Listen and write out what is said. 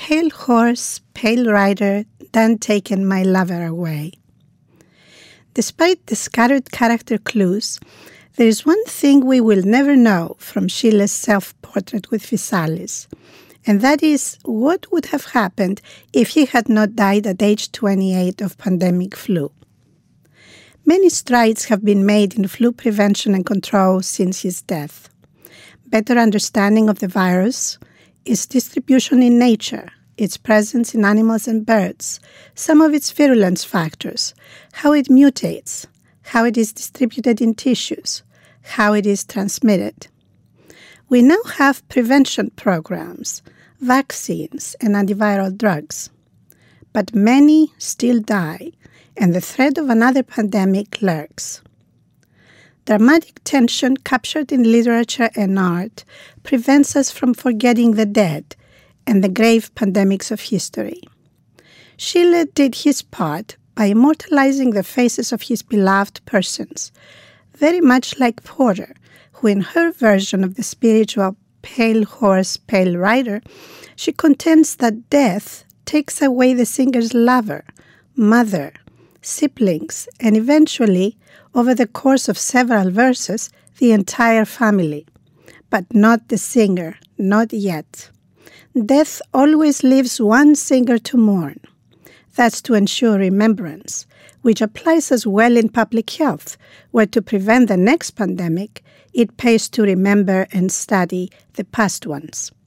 pale horse, pale rider, done taken my lover away. Despite the scattered character clues, there is one thing we will never know from Schiller's self-portrait with Physalis, and that is what would have happened if he had not died at age 28 of pandemic flu. Many strides have been made in flu prevention and control since his death. Better understanding of the virus, its distribution in nature, its presence in animals and birds, some of its virulence factors, how it mutates, how it is distributed in tissues, how it is transmitted. We now have prevention programs, vaccines, and antiviral drugs. But many still die, and the threat of another pandemic lurks. Dramatic tension captured in literature and art prevents us from forgetting the dead and the grave pandemics of history. Schiller did his part by immortalizing the faces of his beloved persons, very much like Porter, who in her version of the spiritual pale horse, pale rider, she contends that death takes away the singer's lover, mother, siblings, and eventually, over the course of several verses, the entire family. But not the singer, not yet. Death always leaves one singer to mourn. That's to ensure remembrance, which applies as well in public health, where to prevent the next pandemic, it pays to remember and study the past ones.